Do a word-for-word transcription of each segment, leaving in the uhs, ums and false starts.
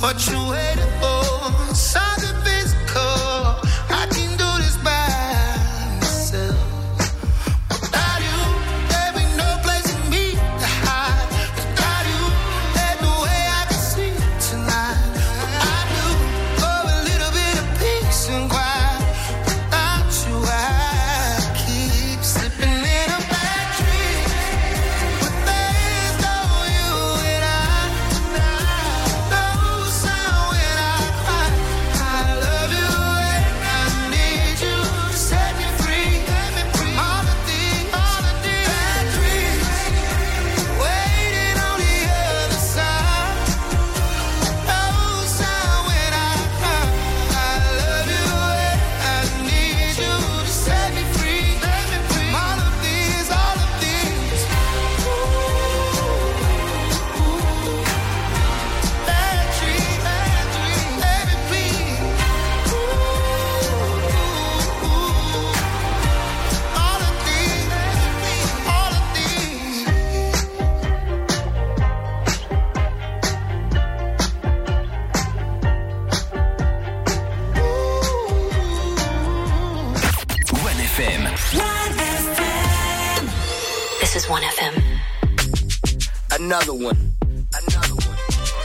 what you waiting for? Something physical. I can do this by myself. Without you, there ain't no place for me to hide. Without you, there's no way I can sleep tonight. I do for a little bit of peace and quiet. Without you, I keep slipping in a bad dream. But there's no you and I. No sound when I cry. I love you and I need you to set me free. From all of these, all of these bad dreams. Waiting on the other side. No sound when I cry. I love you and I need you to set me free. From all of these, all of these. Bad dreams, bad dreams, baby, please. All of these, all of these. one F M. This is one F M. Another one. Another one.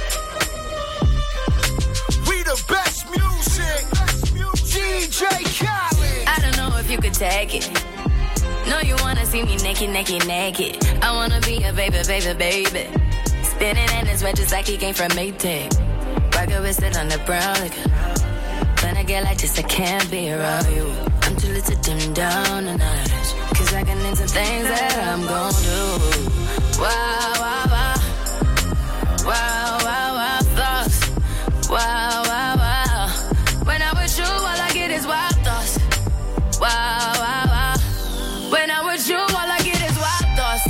We the best music. D J Khaled. I don't know if you could take it. No, you wanna see me naked, naked, naked. I wanna be a baby, baby, baby. Spinning in his red just like he came from Maytag. Rocket with it on the brown liquor. When I get like this, I can't be around you. I'm too little to dim down the night. Cause I can into things that I'm gon' do. Wow, wow, wow. Wow, wow, wow, thoughts. Wow, wow, wow. When I'm with you, all I get is wild thoughts. Wow, wow, wow. When I'm with you, all I get is wild thoughts.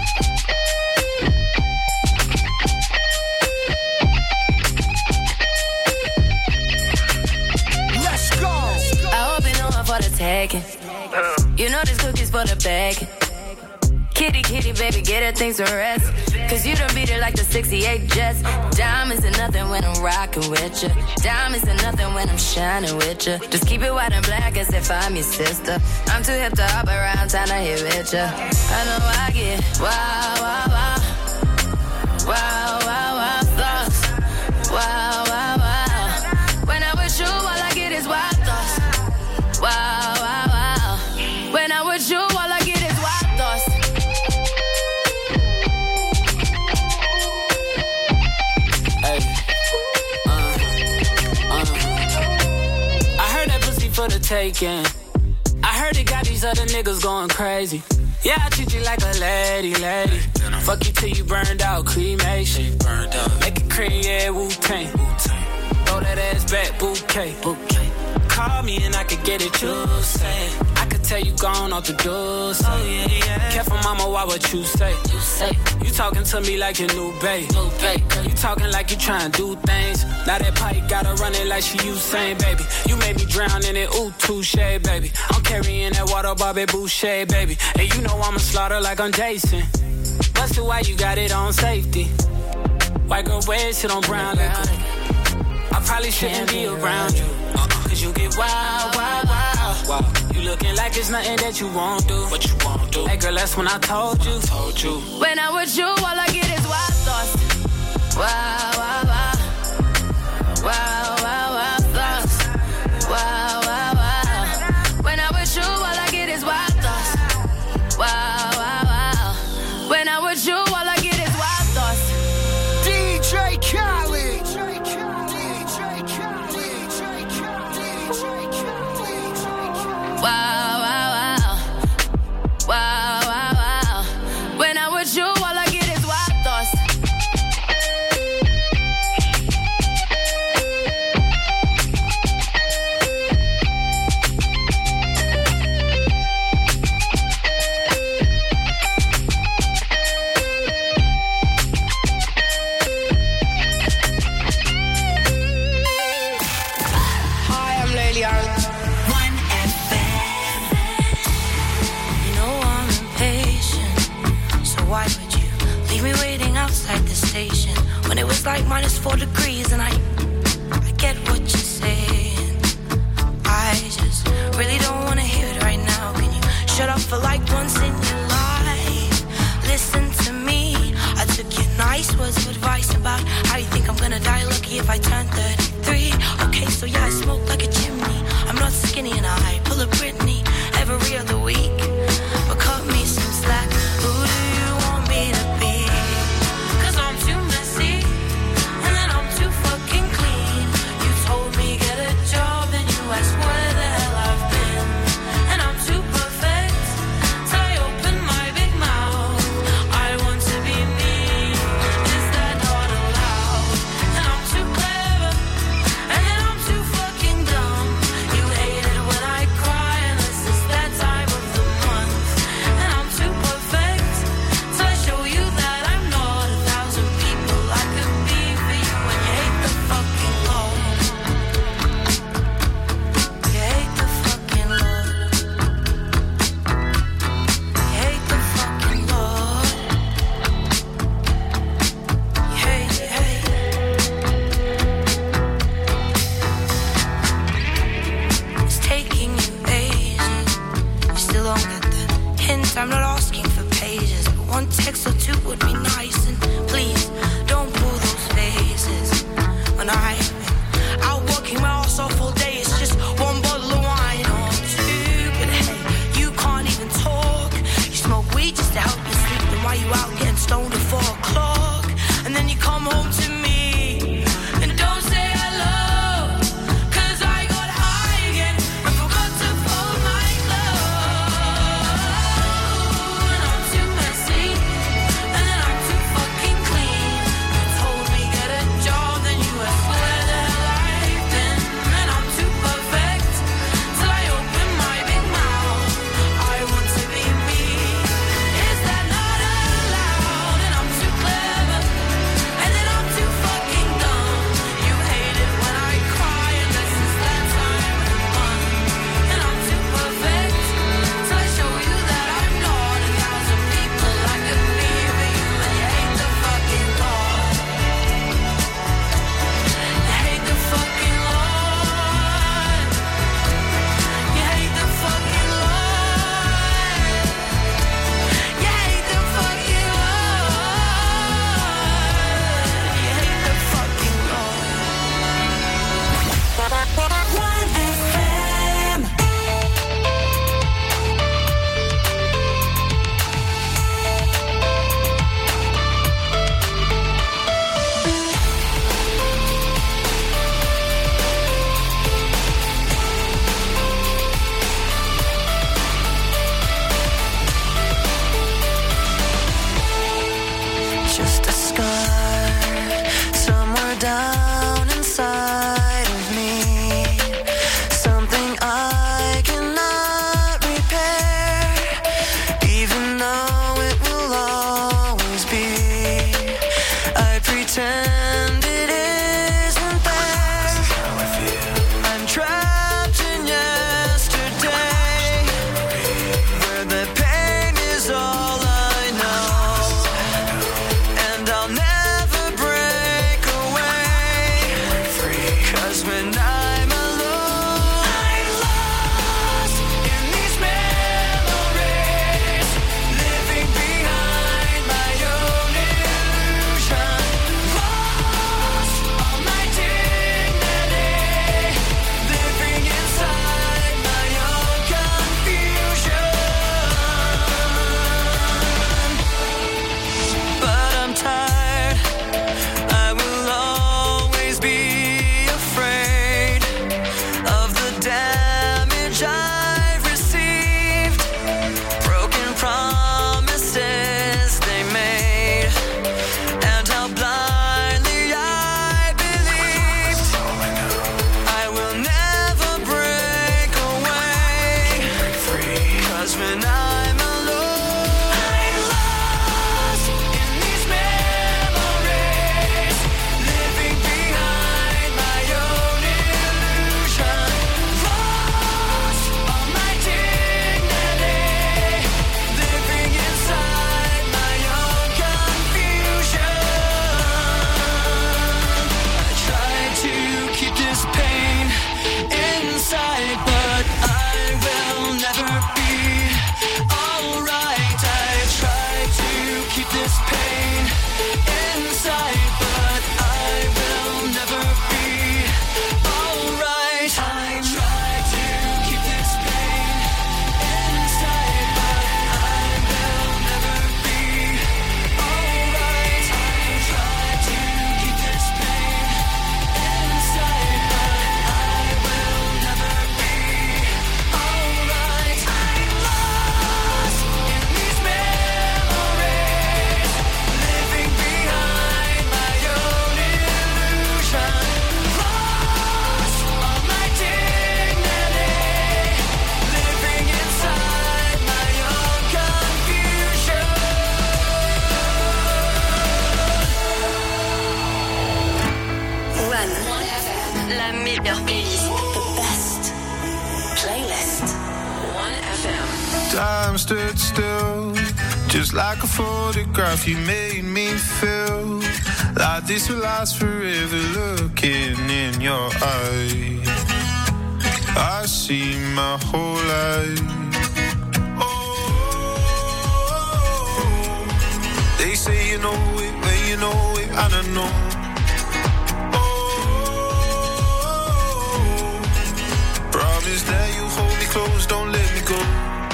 Let's go. I hope you know I'm for the taking. You know this cookie's for the bag. Kitty, kitty, baby, get her things to rest. Cause you done beat it like the sixty-eight Jets. Diamonds are nothing when I'm rocking with you. Diamonds are nothing when I'm shining with you. Just keep it white and black as if I'm your sister. I'm too hip to hop around, time to hit with you. I know I get wow, wow, wow. Wow, wow, wow, thoughts. Wow, wow, wow. When I'm with you, all I get is wild thoughts. Wow, wow, wow. When I'm with you, all I get is wild thoughts. Hey, uh, uh. I heard that pussy for the taking. I heard it got these other niggas going crazy. Yeah, I treat you like a lady, lady. Fuck you till you burned out, cremation. Make it cream, yeah, Wu-Tang. Throw that ass back, bouquet. Call me and I could get it, you say. I could tell you gone off the doors. Oh, yeah, yeah. Careful, mama, why what you say? You say. You talking to me like your new babe. New babe. You talking like you trying to do things. Now that pipe gotta run it like she Usain, baby. You made me drown in it, ooh, touche, baby. I'm carrying that water, Bobby Boucher, baby. And you know I'ma slaughter like I'm Jason. Busted, why you got it on safety? White girl, wear shit on brown liquor. I probably shouldn't be around you. Cause you get wild, wild, wild, wild. You looking like it's nothing that you won't do. What you won't do? Hey girl, that's when I told you. I told you. When I'm with you, all I get is wild thoughts. Wow, wow, wow. Wow, wow, wow, thoughts. Wow, wow, wow. When I'm with you, all I get is wild thoughts. Wow, wow, wow. When I'm with you, all I get is wild thoughts. D J Khaled. Wow, wow, wow. Wow, wow, wow. When I'm with you, all I get is wild thoughts. Hi, I'm Lelian. Why would you leave me waiting outside the station when it was like minus four degrees and I get what you're saying. I just really don't wanna hear it right now. Can you shut up for like once in your life? Listen to me. I took your nice words of advice about how you think I'm gonna die lucky if I turn thirty-three. Okay, so yeah, I smoke like a chimney. I'm not skinny and I pull a Britney every other week. But cut me some slack. Who do you want me to be? Cause I'm too messy and then I'm too fucking clean. You told me get a job and you asked where the hell I've been. And I'm too perfect till I open my big mouth. I want to be me. Is that not allowed? And I'm too clever and then I'm too fucking dumb. You hate it when I cry unless it's that time of the month. And I'm too perfect till I show you that I'm not a thousand people I could be for you. And you hate the fucking Lord. You hate the fucking Lord. You hate the fucking Lord. You hate, you hate. It's taking you ages. You still don't get the hint. I'm not asking for pages, but one text or two would be nice. And please don't pull those faces. When I've been out working my ass off all day, it's just one bottle of wine or two. But hey, you can't even talk. You smoke weed just to help you sleep. Then why you out getting stoned at four o'clock? And then you come home to me and don't say hello. Cause I got high again and forgot to fold my clothes. And I'm too messy and then I'm keep this pain inside, but I will never be alright. I try to keep this pain inside, but I will never be alright. I try to keep this pain inside, but I will never be alright. I'm lost in these memories, living behind my own illusion. Lost all my dignity, living inside my own confusion. One, la meilleure playlist, the best playlist. One F M. Time stood still, just like a photograph. You made me feel like this will last forever. Looking in your eyes, I see my whole life. Oh, they say you know it when you know it, I don't know. Oh, promise that you hold me close, don't let me go.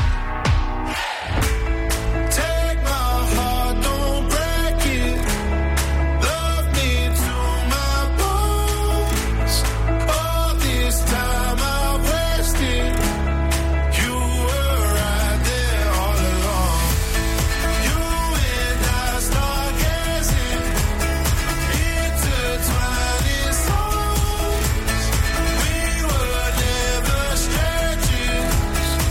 Take my heart, don't break it. Love me to my bones. All this time I wasted. You were right there all along. You and I start gazing, intertwining souls. We were never strangers.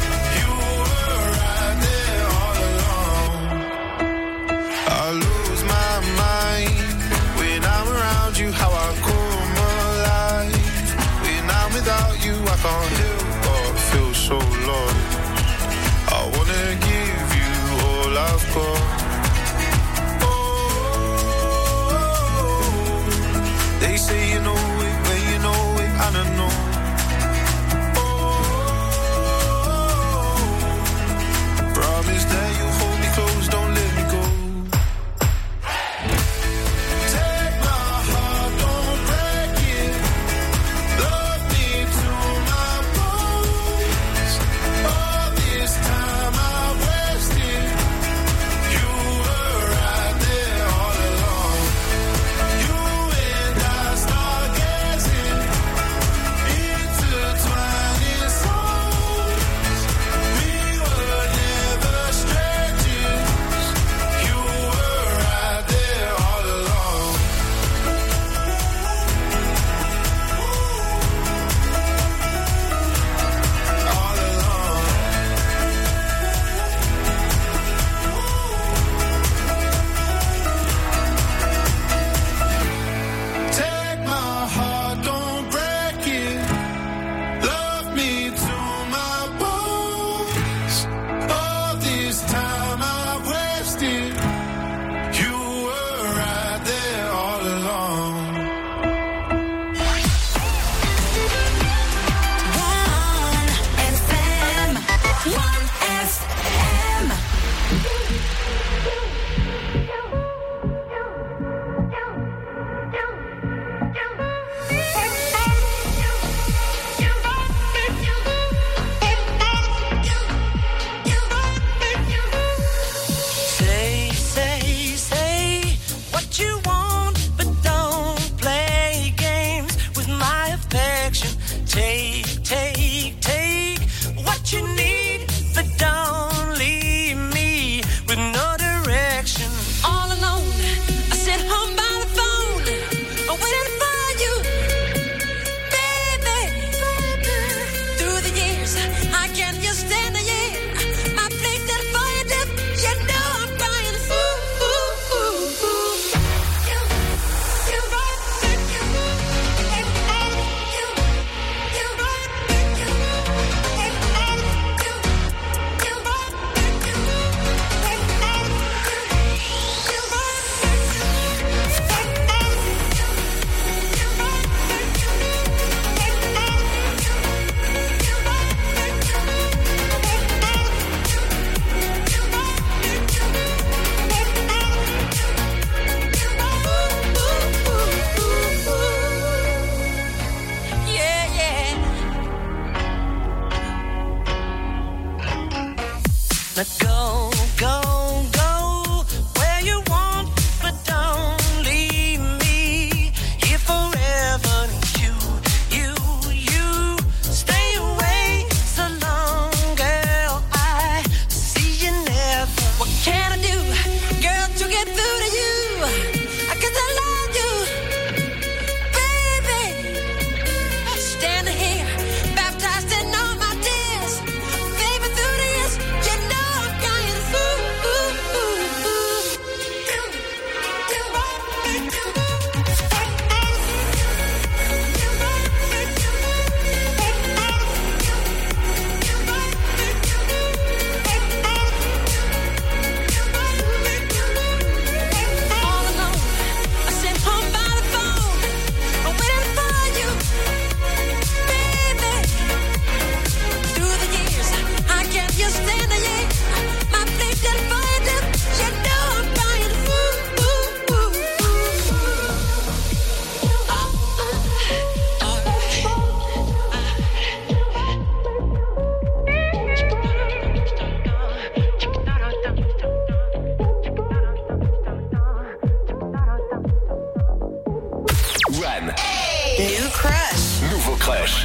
Crush. Nouveau Crush.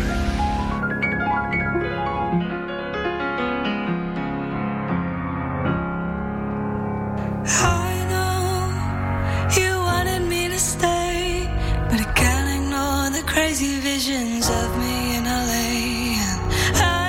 I know you wanted me to stay, but I can't ignore the crazy visions of me in L A. And I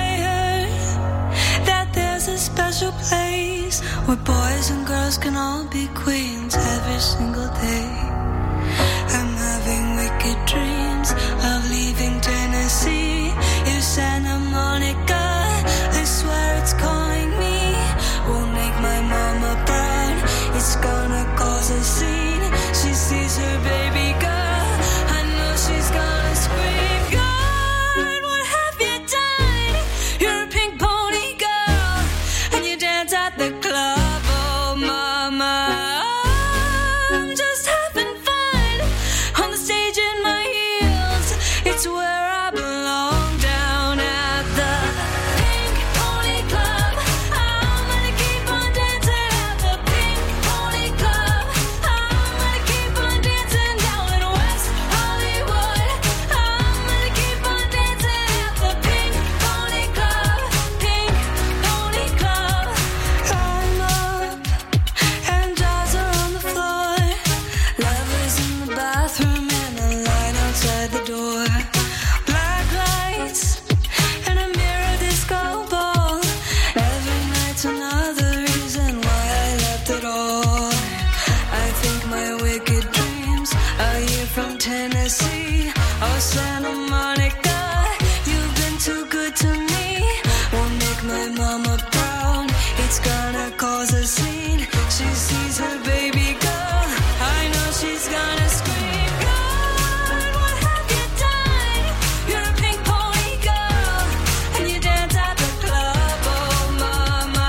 heard that there's a special place where boys and girls can all be queens every single day. I'm having wicked dreams of leaving Tennessee. If Santa Monica, I swear it's calling me, will make my mama proud. It's gonna cause a scene. She sees her baby girl, I know she's gonna scream. God, what have you done? You're a pink pony girl, and you dance at the club. Oh mama, I'm just having fun on the stage in my heels. It's where I belong, down at the Pink Pony Club. I'm gonna keep on dancing at the Pink Pony Club. I'm gonna keep on dancing down in West Hollywood. I'm gonna keep on dancing at the Pink Pony Club. Pink Pony Club. I'm up and dolls are on the floor. Lovers in the bathroom and a line outside the door. Black lights and a mirror disco ball. Every night's another reason why I left it all. I think my wicked dreams are here from Tennessee. Oh, Santa Monica, you've been too good to me. Won't make my mama proud. It's gonna cause a scene. She sees her baby girl, I know she's gonna scream. God, what have you done? You're a pink pony girl, and you dance at the club. Oh mama,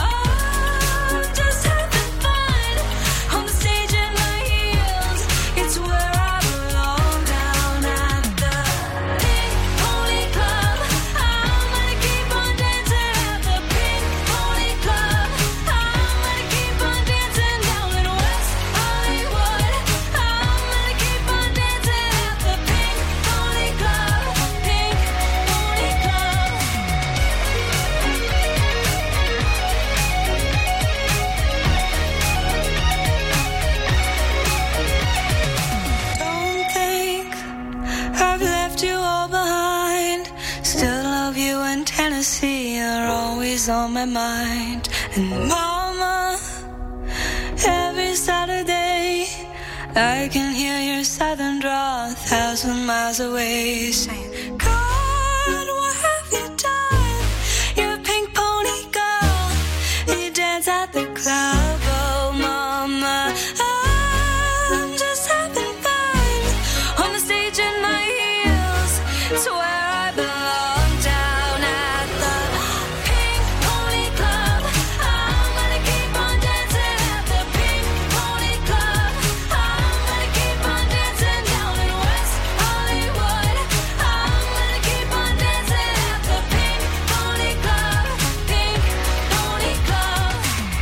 I'm just having fun on the stage in my heels. It's where I belong, down at the Pink Pony Club. I'm gonna keep on dancing at the Pink Pony Club. I'm gonna keep on dancing down in West Hollywood. I'm gonna keep on dancing at the Pink Pony Club. Pink Pony Club. Don't think I've left you all behind. Still love you, and Tennessee are always on my mind. And mama, every Saturday I can hear your southern drawl a thousand miles away, saying, God, what have you done? You're a pink pony girl, and you dance at the club. Oh mama, I'm just having fun on the stage in my heels. It's where I belong, down at the Pink Pony Club. I'm gonna keep on dancing at the Pink Pony Club. I'm gonna keep on dancing down in West Hollywood. I'm gonna keep on dancing at the Pink Pony Club. Pink Pony Club.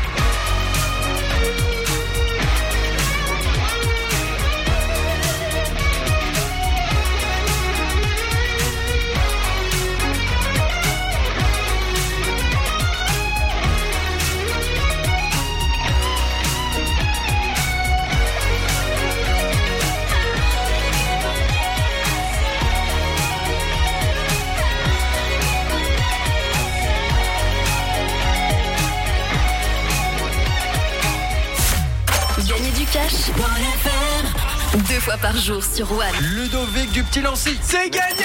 Gagner du cash. Deux fois par jour sur One. Ludovic du Petit Lancy, c'est gagné.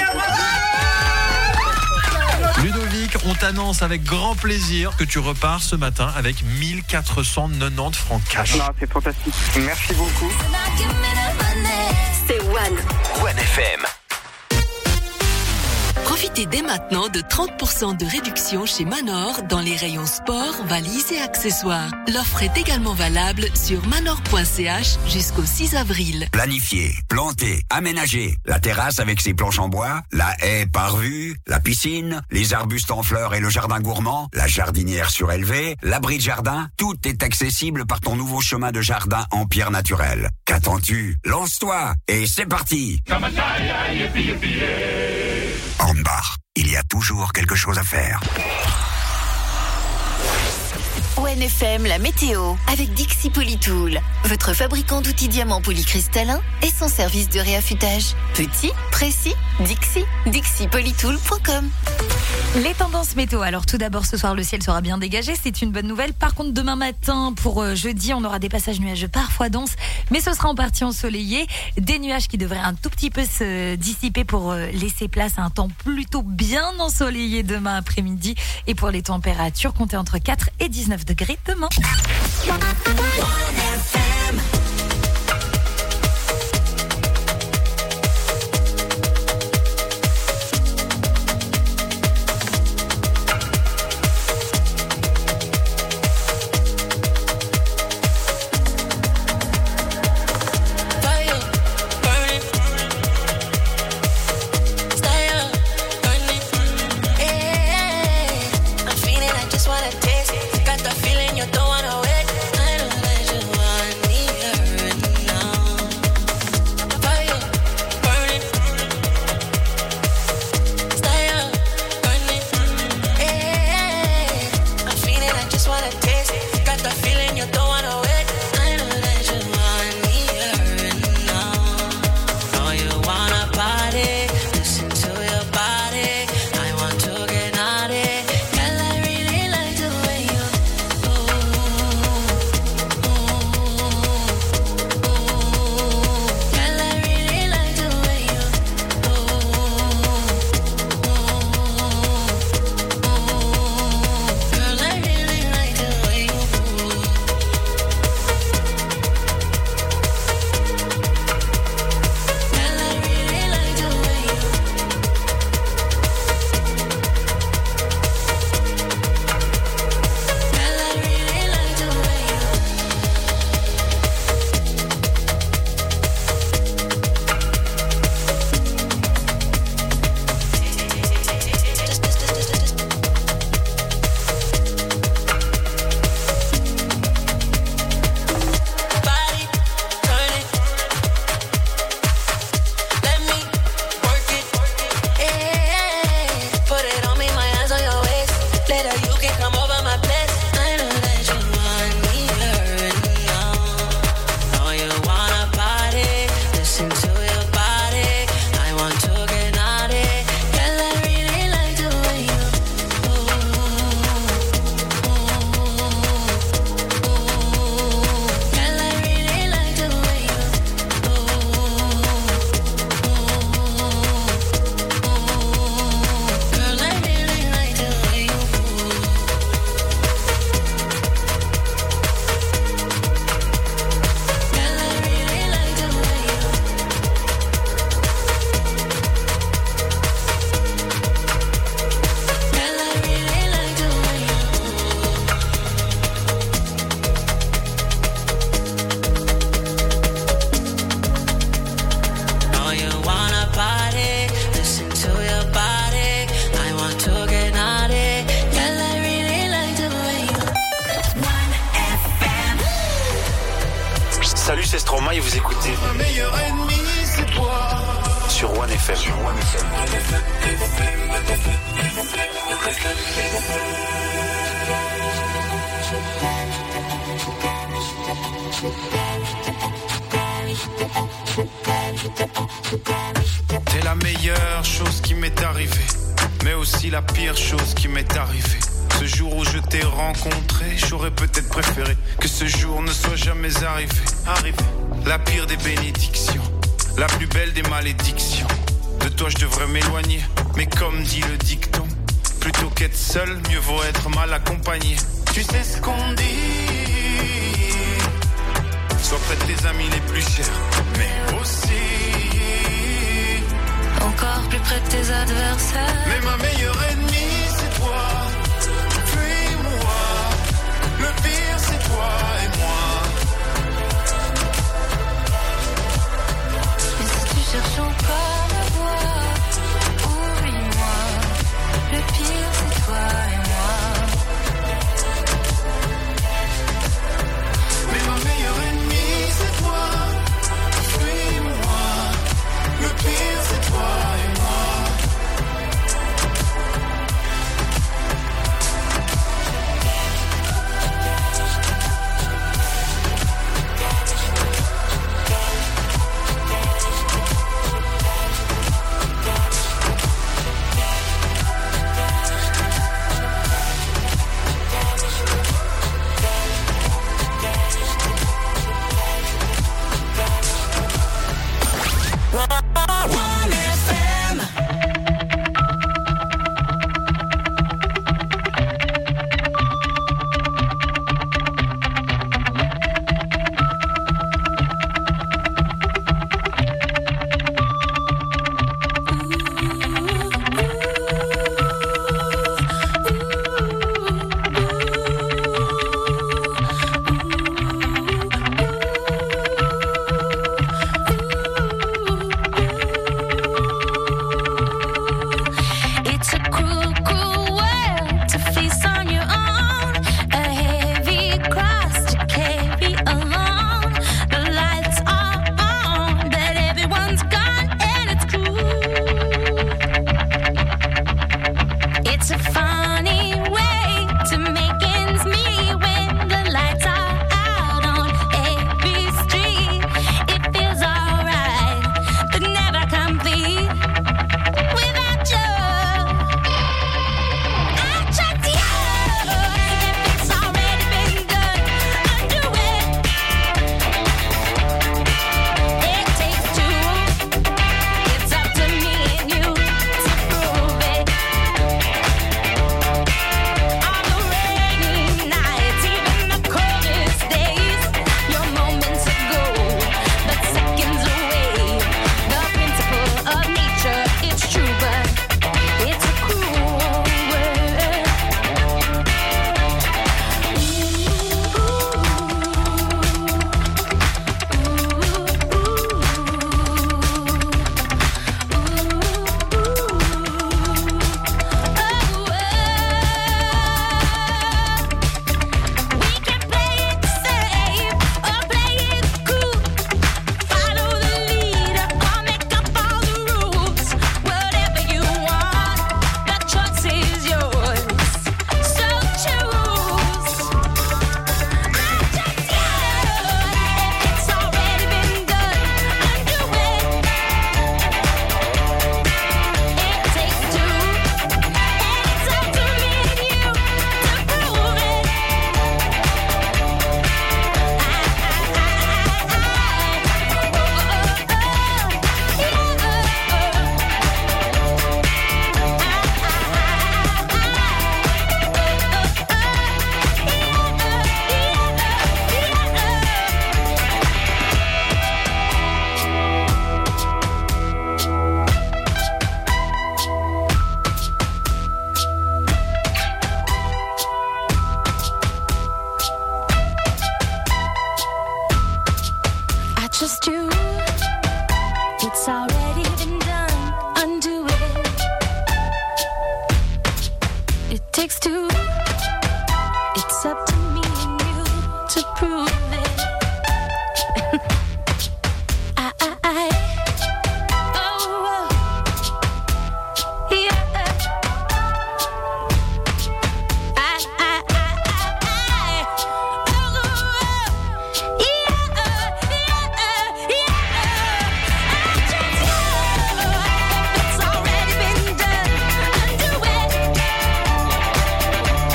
Ludovic, on t'annonce avec grand plaisir que tu repars ce matin avec mille quatre cent quatre-vingt-dix francs cash. Non, c'est fantastique. Merci beaucoup. C'est One. One F M. Profitez dès maintenant de trente pour cent de réduction chez Manor dans les rayons sport, valises et accessoires. L'offre est également valable sur manor point c h jusqu'au six avril. Planifier, planter, aménager, la terrasse avec ses planches en bois, la haie par vue, la piscine, les arbustes en fleurs et le jardin gourmand, la jardinière surélevée, l'abri de jardin, tout est accessible par ton nouveau chemin de jardin en pierre naturelle. Qu'attends-tu? Lance-toi et c'est parti! Handbar, il y a toujours quelque chose à faire. O N F M, la météo, avec Dixie Polytool, votre fabricant d'outils diamants polycristallins et son service de réaffûtage. Petit, précis, Dixie, dixie polytool point com. Les tendances météo. Alors tout d'abord, ce soir, le ciel sera bien dégagé. C'est une bonne nouvelle. Par contre, demain matin, pour euh, jeudi, on aura des passages nuageux parfois denses, mais ce sera en partie ensoleillé. Des nuages qui devraient un tout petit peu se dissiper pour euh, laisser place à un temps plutôt bien ensoleillé demain après-midi. Et pour les températures, comptez entre quatre et dix-neuf degrés demain. Salut, c'est Stromae et vous écoutez Ma meilleure ennemie, c'est toi. Sur One F M. Sur One F M. T'es la meilleure chose qui m'est arrivée, mais aussi la pire chose qui m'est arrivée. Ce jour où je t'ai rencontré, j'aurais peut-être préféré que ce jour ne soit jamais arrivé. Arrivé. La pire des bénédictions, la plus belle des malédictions. De toi je devrais m'éloigner, mais comme dit le dicton, plutôt qu'être seul, mieux vaut être mal accompagné. Tu sais ce qu'on dit, sois près de tes amis les plus chers, mais aussi en encore plus près de tes adversaires. Mais ma meilleure ennemie, c'est toi. Fuis-moi. Le pire, c'est toi et moi. Et si tu cherches encore ma voix, oublie-moi. Le pire, c'est toi et moi. Mais ma meilleure ennemie, c'est toi. Fuis-moi. Le pire, c'est toi et moi. just you. It's already been done. Undo it. It takes two. It's up to me and you to prove it. I, I, I. Oh, oh. Yeah. I, I, I, I, I. Oh, oh. Yeah, yeah, yeah. I just know it's already been done. Undo it.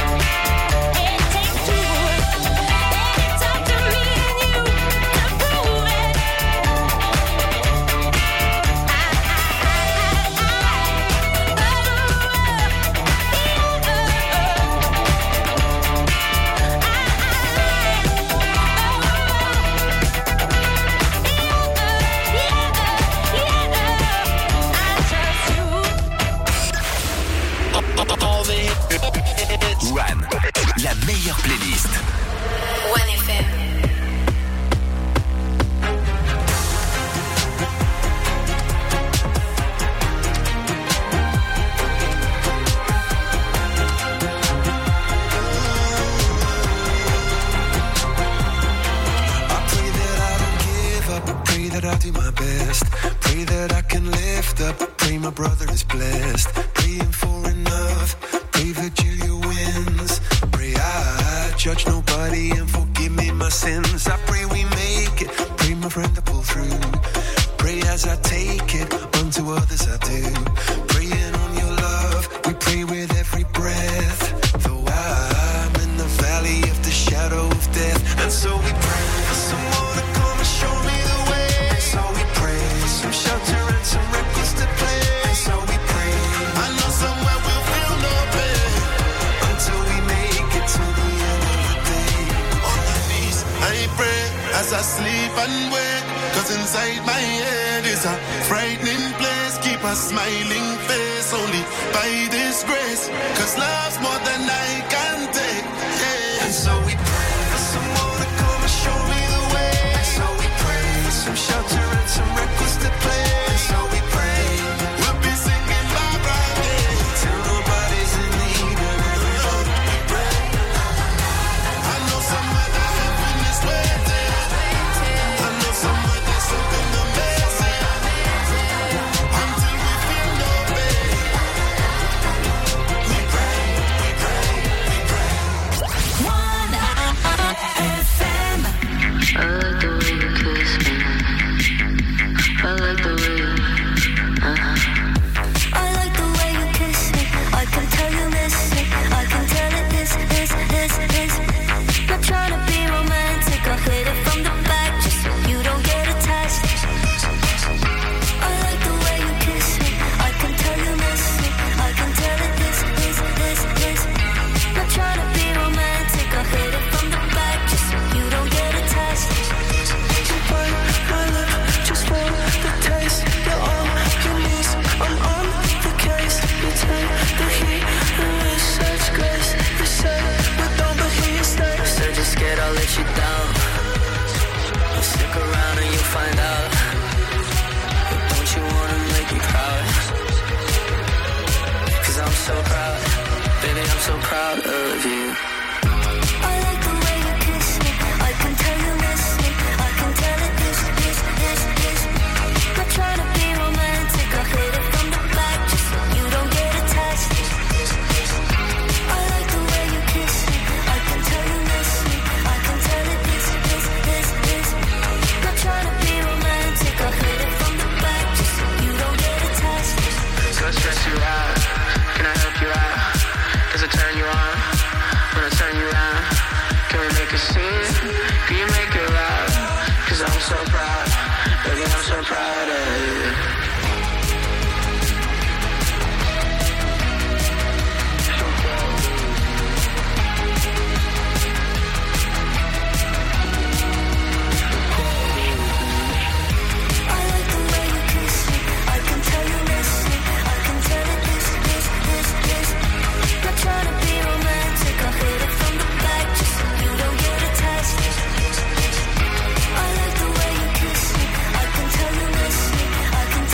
do my best. Pray that I can lift up. Pray my brother is blessed. Praying for enough. Pray Virgilia wins. Pray I judge nobody and forgive me my sins. I pray we make it. Pray my friend to pull through. Pray as I take it. Unto others I do. Praying on your love. We pray with every breath. Though I'm in the valley of the shadow of death. And so we pray for someone to come and show me the way. And so we pray for some shelter and some records to play. And so we pray. I know somewhere we'll feel no pain until we make it to the end of the day. On my knees, I pray as I sleep and wake. Cause inside my head is a frightening place. Keep a smiling face only by this grace. Cause love's more than I can take. Yeah. And so we pray for someone to come and show me the way. And so we pray for some shelter and some records to play. And so we pray we'll be singing Barbara Day till nobody's in need of anyone. We pray. I know somewhere that heaven is waiting. I know somewhere there's something amazing. Until we feel no pain. We pray, we pray, we pray. One F M. I like the way you kiss me. I like the way you, uh-huh. I like the way you kiss me. I can tell you miss me. I can tell it is, is, is, is. Not trying to be romantic. I'll hit it from the back just so you don't get attached. I like the way you kiss me. I can tell you miss me. I can tell it is, is, is, is. Not trying to be romantic. I'll hit it from the back just so you don't get attached. You bite my lip just for the taste. You're on your knees, I'm on the case. You take the heat and with such grace. You say we're done but here you stay. Said you're scared I'll let you down. Well, stick around and you'll find out. But don't you wanna make me proud? Cause I'm so proud. Baby, I'm so proud of you. I like the way you kiss me. I can tell you miss me. I can tell it is, is, is, is. Not trying to be romantic. I'll hit it from the back just so you don't get attached. I like the way you kiss me. I can tell you miss me. I can tell it is, is, is, is. Not trying to be romantic. I'll hit it from the back just so you don't get attached. So I stress you out. Can I help you out? Does it turn you on? When I turn you on, can we make a scene? Can you make it loud? Cause I'm so proud. Baby, I'm so proud of you. I like the way you kiss me. I can tell you miss me. I can tell it is, is, is, is. Not trying to be romantic. I'll hit it from the back just so you don't get attached. I like the way you kiss me. I can tell you miss me. I can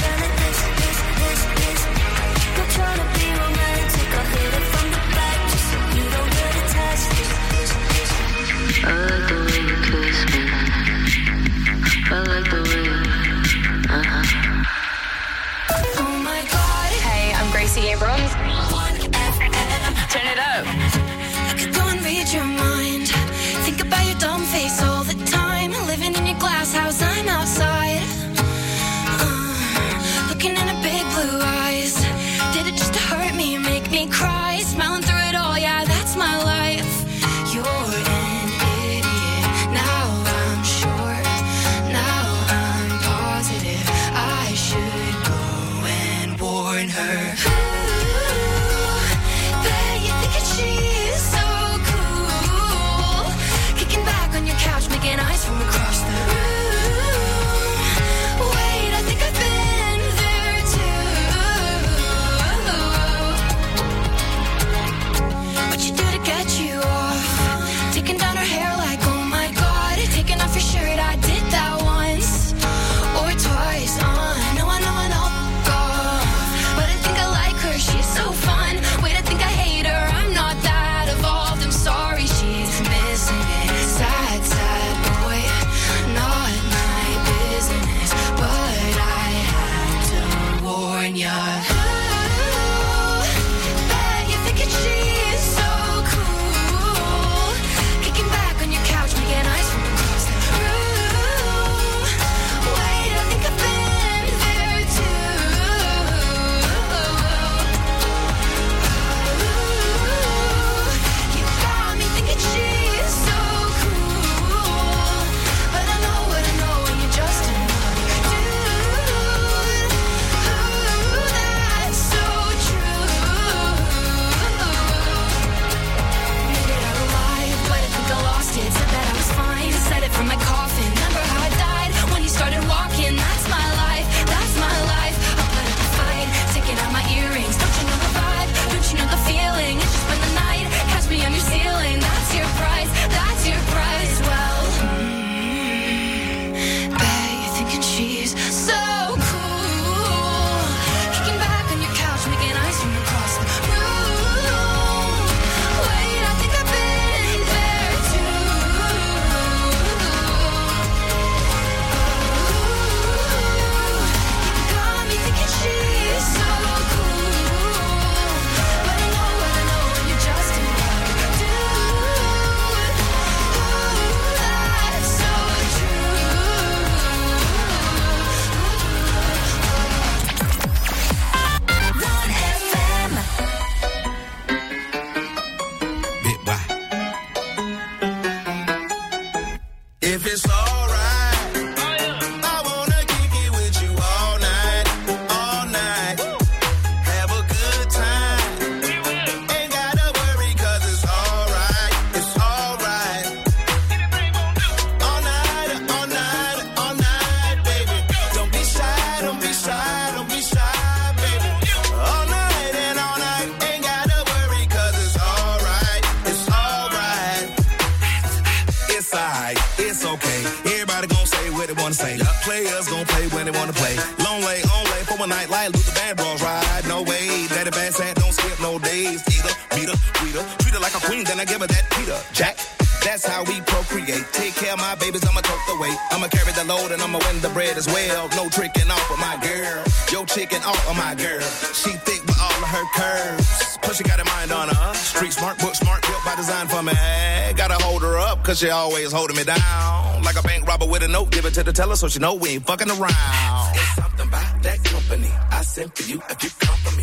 it's alright, I wanna kick it with you all night, all night. Have a good time. Ain't gotta worry, cause it's alright, it's alright. All night, all night, all night, baby. Don't be shy, don't be shy, don't be shy, baby. All night and all night, ain't gotta worry, cause it's alright, it's alright. It's alright, it's okay. Everybody gon' say what they wanna say. Players gon' play when they wanna play. Long lay, on lay for a night like Luther Vandross ride. No way, daddy bad sad, don't skip no days. Either, meet her, treat her, treat her like a queen, then I give her that Peter Jack. That's how we procreate. Take care of my babies, I'ma tote the weight. I'ma carry the load and I'ma win the bread as well. No tricking off of my girl. Yo chicken off of my girl. She thick with all of her curves. Plus she got a mind on her. Street smart, book smart, built by design for me. Gotta hold her up, cause she always holding me down. Like a bank robber with a note, give it to the teller so she know we ain't fucking around. It's something about that company I sent for you if you come for me.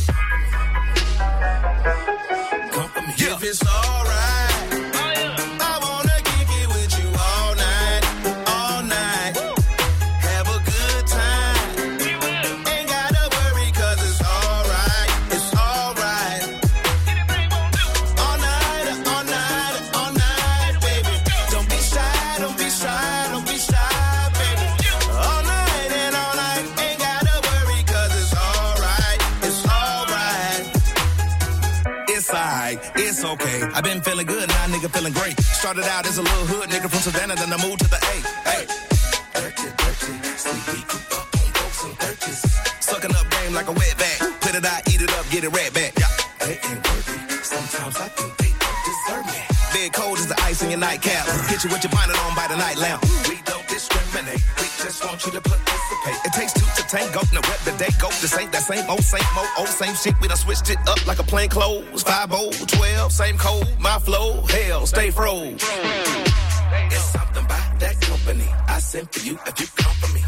Come for me. Yeah. If it's alright, I wanna kick it with you all night, all night. Have a good time. Ain't gotta worry, cause it's alright, it's alright. All night, all night, all night, baby. Don't be shy, don't be shy, don't be shy, baby. All night and all night, ain't gotta worry, cause it's alright, it's alright. It's alright, it's okay. I've been feeling good, now nigga feeling great. Started out as a little hood nigga from Savannah, then I moved to the A. Hey, dirty, dirty, sleepy, coop up on folks and purchase. Sucking up game like a wet bag. Put it out, eat it up, get it right back. Yeah, they ain't worthy. Sometimes I think they don't deserve me. Big cold as the ice in your nightcap. Hit you with your bonnet on by the night lamp. We don't discriminate. We just want you to participate. It takes two to tango. Now rep the day go. This ain't that same old, same old, old, same shit. We done switched it up like a plain clothes. Five oh, twelve, same code. My flow, hell, stay froze. It's something about that company I sent for you if you come for me.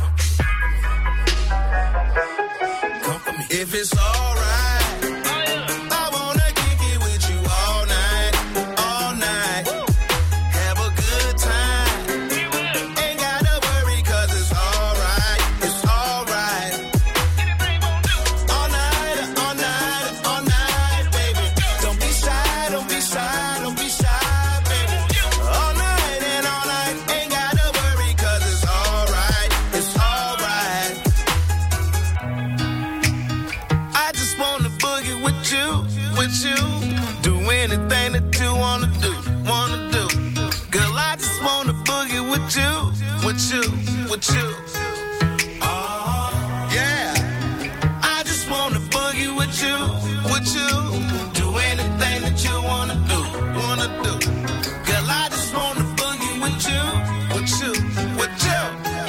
Come for me. If it's alright, I wanna kick it with you all night, all night. Have a good time. Ain't gotta worry, cause it's alright, it's alright. All night, all night, all night, baby. Don't be shy, don't be shy, don't be shy, baby. All night and all night, ain't gotta worry, cause it's alright, it's alright. I just wanna boogie with you, with you. Do anything that you wanna do, wanna do. Girl, I just wanna boogie with you, with you, with you. Oh, yeah. I just wanna boogie with you, with you. Do anything that you wanna do, wanna do. Girl, I just wanna boogie with you, with you, with you.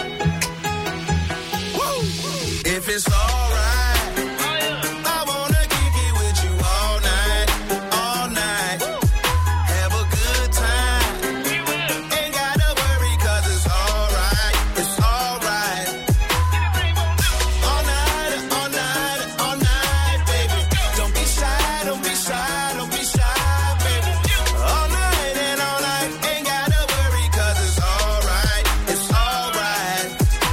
Woo! If it's alright, I wanna kick it with you all night, all night. Have a good time. Ain't gotta worry, cause it's alright, it's alright. All night, all night, all night, baby. Don't be shy, don't be shy, don't be shy, baby. All night and all night, ain't gotta worry, cause it's alright, it's alright.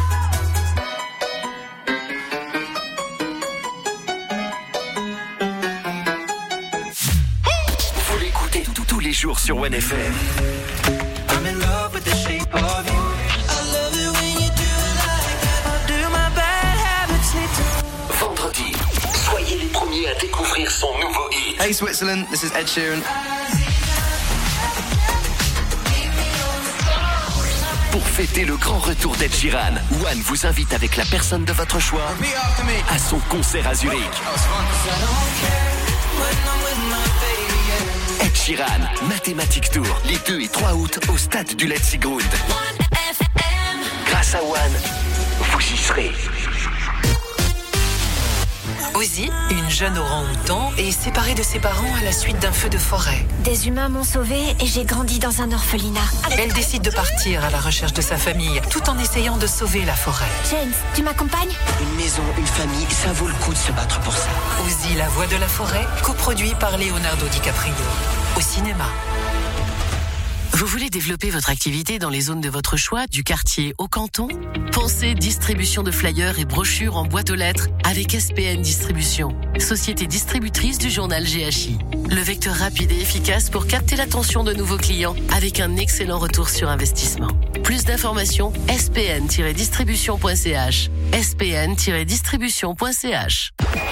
Vous l'écoutez tous- tous les jours sur One F M. I'm in love with the shape of you. I love it when you do it like that. I do my bad habits need to. Vendredi, soyez les premiers à découvrir son nouveau hit. Hey Switzerland, this is Ed Sheeran. Pour fêter le grand retour d'Ed Sheeran, One vous invite avec la personne de votre choix à son concert à Zurich. Ed Sheeran, Mathématique Tour, les deux et trois août au stade du Letzigrund. Grâce à One, vous y serez. Ozzy, une jeune orang-outan, est séparée de ses parents à la suite d'un feu de forêt. Des humains m'ont sauvée et j'ai grandi dans un orphelinat. Elle décide de partir à la recherche de sa famille, tout en essayant de sauver la forêt. James, tu m'accompagnes? Une maison, une famille, ça vaut le coup de se battre pour ça. Ozzy, la voix de la forêt, coproduit par Leonardo DiCaprio. Au cinéma. Vous voulez développer votre activité dans les zones de votre choix, du quartier au canton? Pensez distribution de flyers et brochures en boîte aux lettres avec S P N Distribution, société distributrice du journal G H I. Le vecteur rapide et efficace pour capter l'attention de nouveaux clients avec un excellent retour sur investissement. Plus d'informations, s p n tiret distribution point c h. s p n tiret distribution point c h.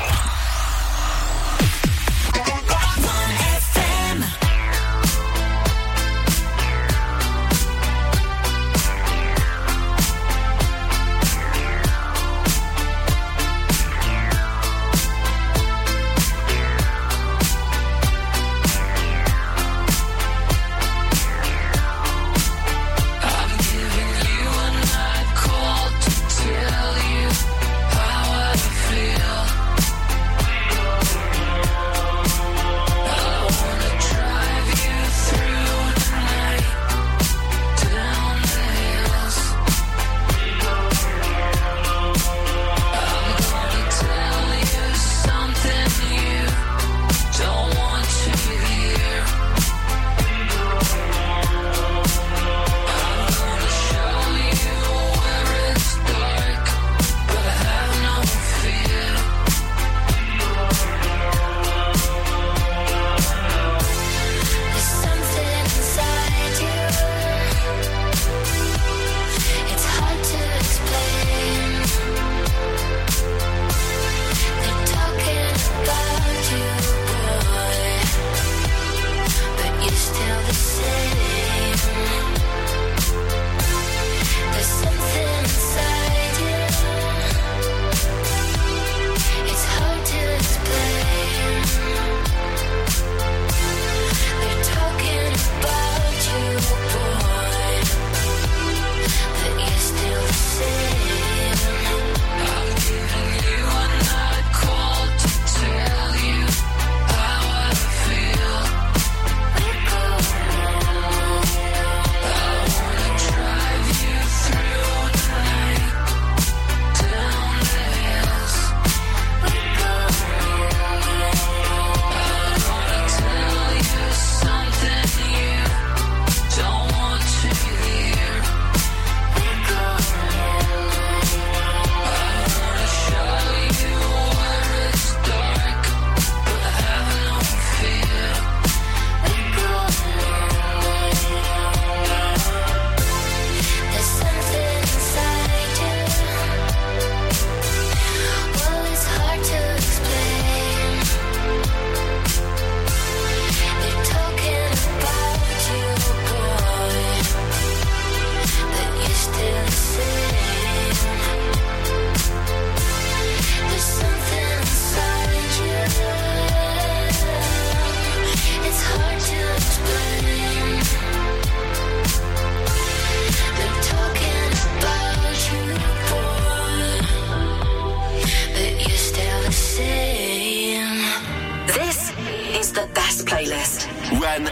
One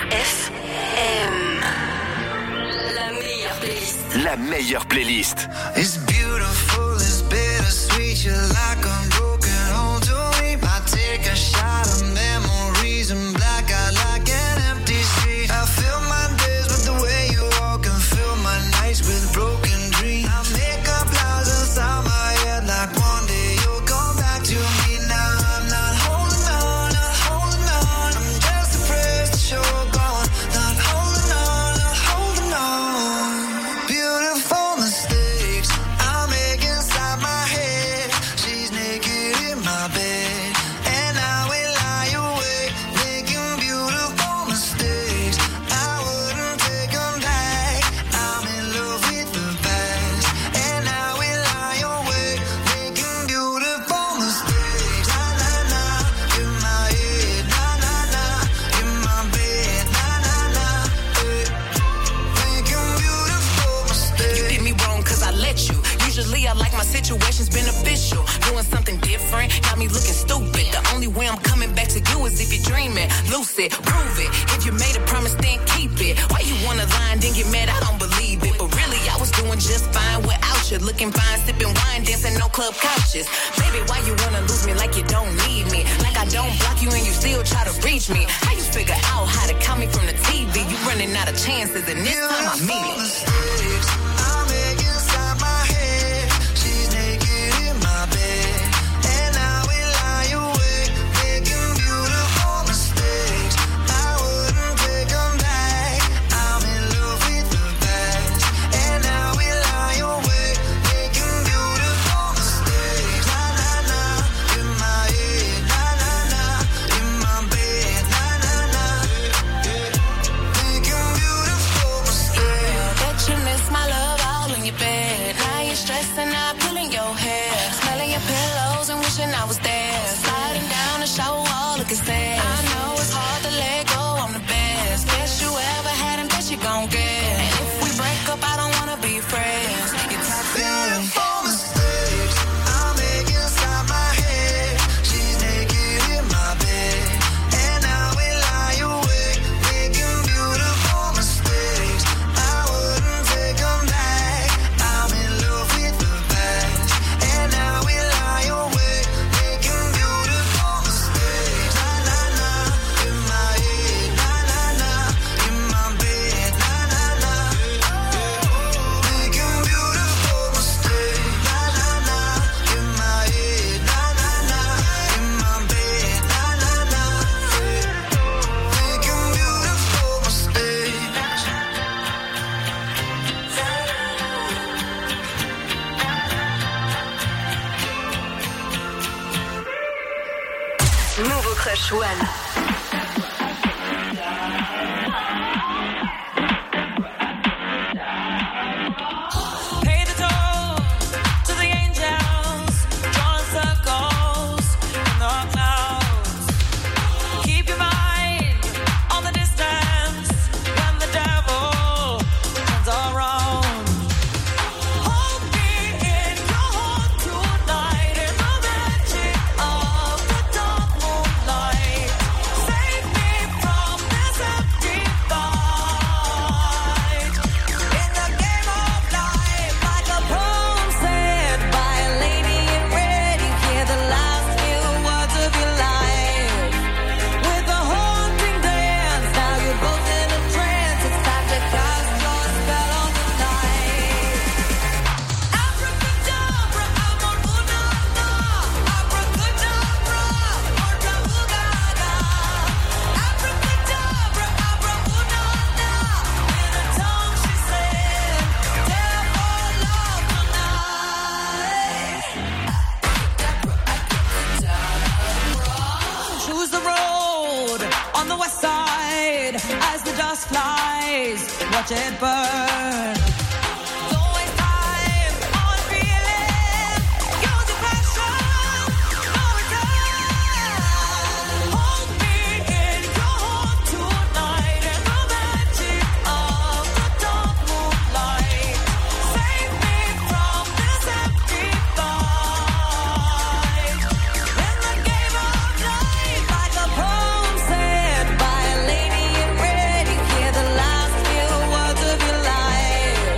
F M. La meilleure playlist. La meilleure playlist. It's beautiful, it's bittersweet. You're like a broken home to me. I take a shot of memories and black out like an empty street. I fill my days with the way you walk and fill my nights with broken dreams. I make up lies inside my head like one day you'll come back to me. Now I'm not holding on, not holding on. I'm just afraid that you're gone. Not holding on, not holding on. Beautiful mistakes I make inside my head. She's naked in my bed, and I will lie awake, making beautiful mistakes. I wouldn't take them back. I'm in love with the past, and I will lie awake, making beautiful mistakes. Na na na, in my head. Na na na, in my bed. Na na na, eh. Making beautiful mistakes. You did me wrong cause I let you. Usually I like my situations beneficial. Doing something different, got me looking stupid. The only way I'm coming back to you is if you're dreaming. Lucid, prove it. If you made a promise, then keep it. Why you wanna lie and then get mad? I don't believe it. But really, I was doing just fine without culture. Looking fine, sipping wine, dancing no club couches. Baby, why you wanna lose me like you don't need me? Like I don't block you and you still try to reach me. How you figure out how to count me from the T V? You running out of chances and this time I mean it. I make inside my head. She's naked in my bed, and I will lie awake, making beautiful mistakes. I wouldn't take them back. I'm in love with the past, and I will lie awake, making beautiful mistakes. Na na na, in my head. Na na na, in my bed. Na na na, making beautiful mistakes. Bet you miss my love all in your bed. Now you're stressing out, pulling your hair, smelling your pillows and wishing I was there. Sliding down the shower wall, looking sad. I know it's hard to let go, I'm the best. Best you ever had and best you gon' get. And if we break up, I don't wanna be friends. You're toxic. Beautiful mistakes I make inside my head. She's naked in my bed, and I will lie awake, making beautiful mistakes. I wouldn't take them back. I'm in love with the past, and I will lie awake, making beautiful mistakes. Na na na, in my head. Na na na, in my bed. Na na na, making beautiful mistakes. Na na na, in my head. Na na na, in my bed. Na na na, making beautiful mistakes. Nouveau Crush One. Pay the toll to the angels, drawing circles in the clouds. Keep your mind on the distance when the devil turns around. Hold me in your heart tonight in the magic of the dark moonlight. Save me from this empty fight. In the game of life, like a poem said by a lady in red, you hear the last few words of your life. With a haunting dance, now you're both in a trance. It's time to cast your spell on the night. Abracadabra, amor-una-na. Abracadabra, orca-ooga-ga. Abracadabra, abra-una-na. In a tongue she said, "Devil love tonight." Choose the road on the west side as the dust flies. Watch it burn. Don't waste time on feeling. Use your passion, no return. Hold me in your heart tonight in the magic of the dark moonlight. Save me from this empty fight. In the game of life, like a poem said by a lady in red, you hear the last few words of your life.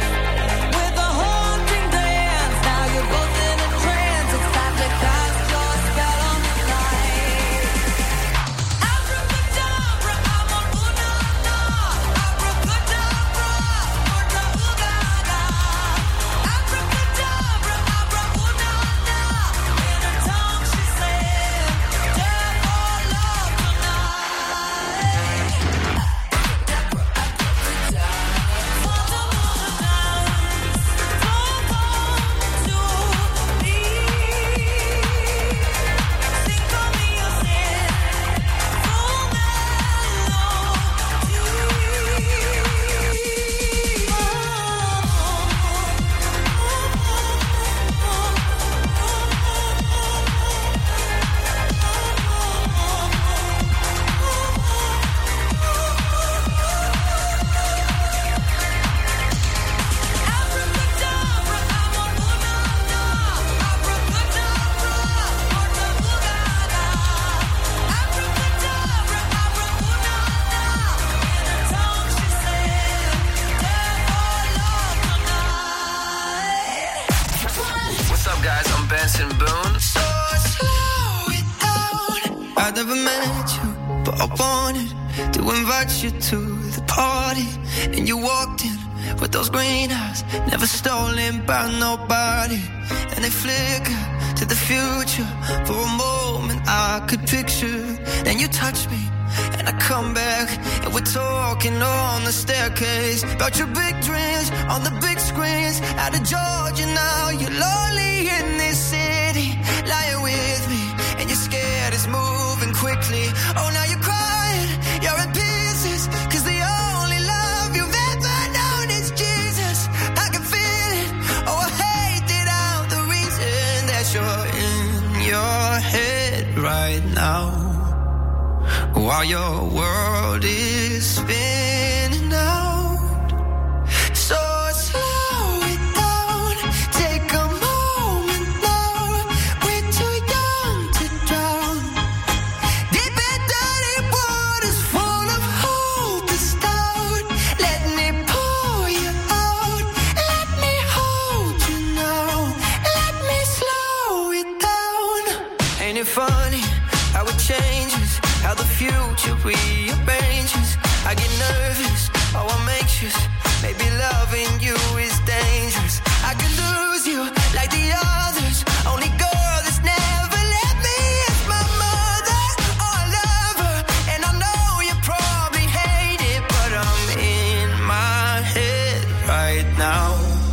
dancing boon. So slow it down. I never met you, but I wanted to invite you to the party. And you walked in with those green eyes, never stolen by nobody. And they flicker to the future. For a moment I could picture. Then you touch me and I come back, and we're talking on the staircase about your big dreams on the big screens. Out of Georgia now, you're lonely in this city, lying with me, and you're scared it's moving quickly. Oh, now you're crying, you're in pieces, cause the only love you've ever known is Jesus. I can feel it, oh, I hate it out, the reason that you're in your head right now, while your world is spinning out. So slow it down, take a moment now. We're too young to drown. Deep and dirty waters full of hope is down. Let me pour you out, let me hold you now, let me slow it down. Ain't it funny how it changes, how the future rearranges? I get nervous, oh I'm anxious. Maybe loving you is dangerous. I could lose you like the others. Only girl that's never let me is my mother. Oh, I love her, and I know you probably hate it, but I'm in my head right now.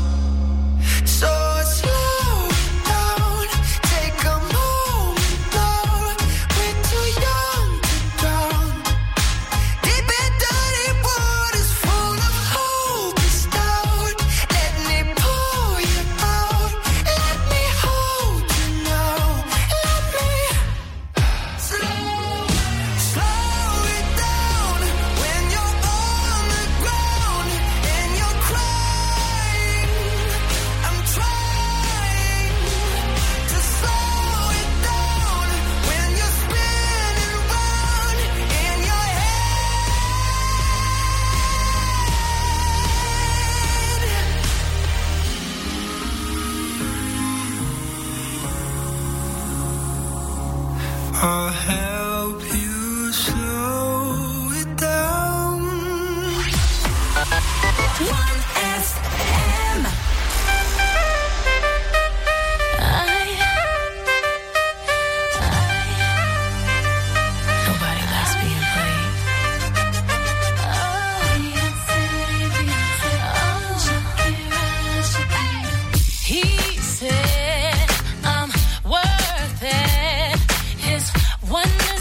So slow down, take a moment now. We're too young to drown. Deep and dirty waters full of hope is down. Let me pour you out, let me hold you now, let me slow, slow it down. When you're on the ground and you're crying, I'm trying to slow it down. When you're spinning round in your head. I'll help you slow it down. one F M. Nobody likes being played. He said I'm worth it. His one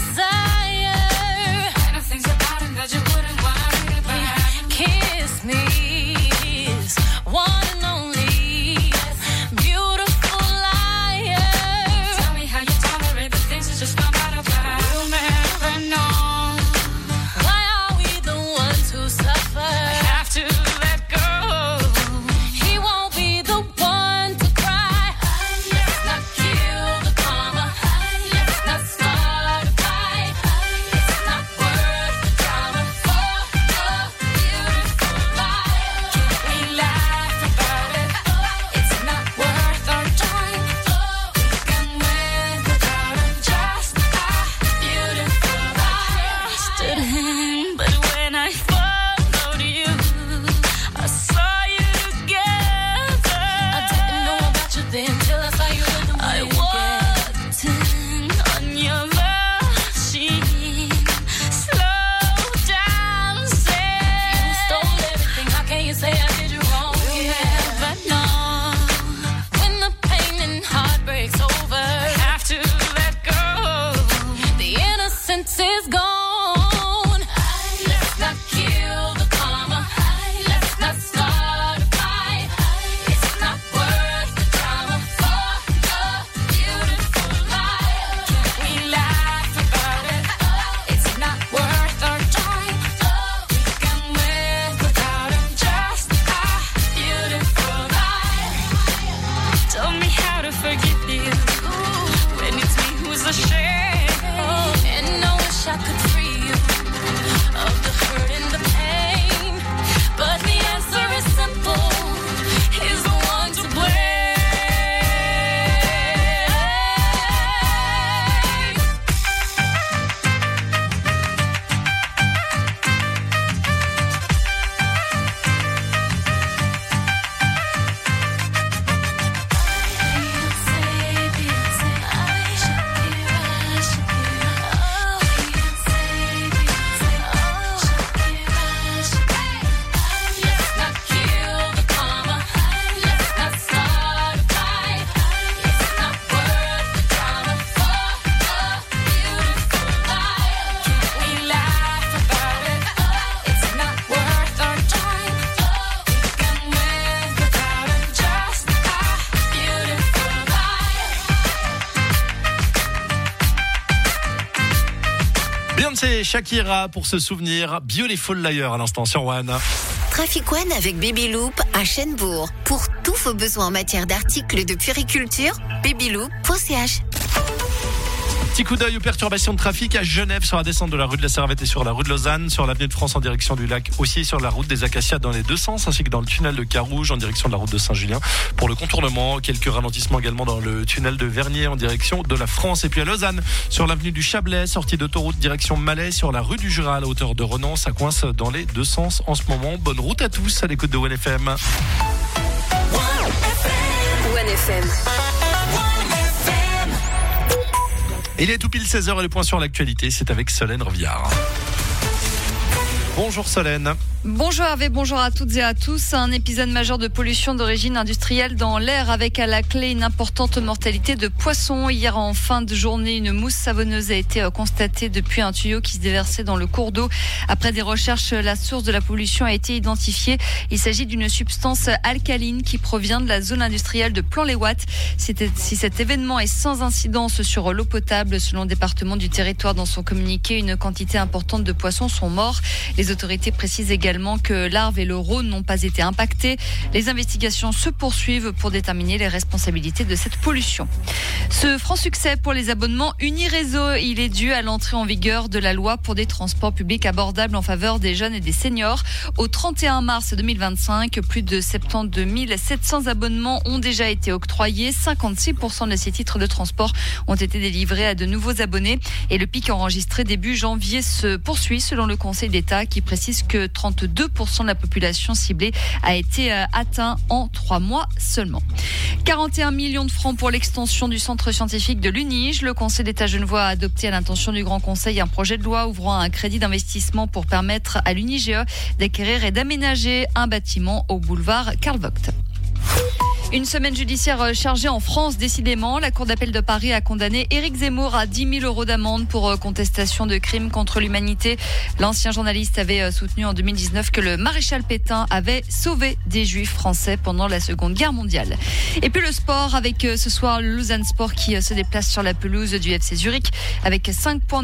Beyoncé et Shakira pour se souvenir. Beautiful Liar à l'instant sur One. Trafic One avec Baby Loop à Chênebourg. Pour tous vos besoins en matière d'articles de puériculture, babyloop point c h. Petit coup d'œil aux perturbations de trafic à Genève sur la descente de la rue de la Servette et sur la rue de Lausanne, sur l'avenue de France en direction du lac, aussi sur la route des Acacias dans les deux sens, ainsi que dans le tunnel de Carouge en direction de la route de Saint-Julien. Pour le contournement, quelques ralentissements également dans le tunnel de Vernier en direction de la France. Et puis à Lausanne, sur l'avenue du Chablais, sortie d'autoroute direction Malais, sur la rue du Jura à la hauteur de Renan, ça coince dans les deux sens en ce moment. Bonne route à tous à l'écoute de One F M. One F M. Il est tout pile seize heures et le point sur l'actualité, c'est avec Solène Reviard. Bonjour Solène. Bonjour Hervé, bonjour à toutes et à tous. Un épisode majeur de pollution d'origine industrielle dans l'air avec à la clé une importante mortalité de poissons. Hier en fin de journée, une mousse savonneuse a été constatée depuis un tuyau qui se déversait dans le cours d'eau. Après des recherches, la source de la pollution a été identifiée. Il s'agit d'une substance alcaline qui provient de la zone industrielle de Plan-les-Ouates. Si cet événement est sans incidence sur l'eau potable, selon le département du territoire dans son communiqué, une quantité importante de poissons sont morts. Les autorités précisent également que l'Arve et le Rhône n'ont pas été impactés. Les investigations se poursuivent pour déterminer les responsabilités de cette pollution. Ce franc succès pour les abonnements Uniréseau, il est dû à l'entrée en vigueur de la loi pour des transports publics abordables en faveur des jeunes et des seniors. Au trente et un mars deux mille vingt-cinq, plus de soixante-douze mille sept cents abonnements ont déjà été octroyés. cinquante-six pour cent de ces titres de transport ont été délivrés à de nouveaux abonnés. Et le pic enregistré début janvier se poursuit selon le Conseil d'État qui précise que trente-deux pour cent de la population ciblée a été atteint en trois mois seulement. quarante et un millions de francs pour l'extension du centre scientifique de l'Unige. Le Conseil d'État genevois a adopté à l'intention du Grand Conseil un projet de loi ouvrant un crédit d'investissement pour permettre à l'U N I G E d'acquérir et d'aménager un bâtiment au boulevard Karl Vogt. Une semaine judiciaire chargée en France, décidément. La Cour d'appel de Paris a condamné Éric Zemmour à dix mille euros d'amende pour contestation de crimes contre l'humanité. L'ancien journaliste avait soutenu en deux mille dix-neuf que le maréchal Pétain avait sauvé des juifs français pendant la Seconde Guerre mondiale. Et puis le sport avec ce soir le Lausanne Sport qui se déplace sur la pelouse du F C Zurich avec cinq points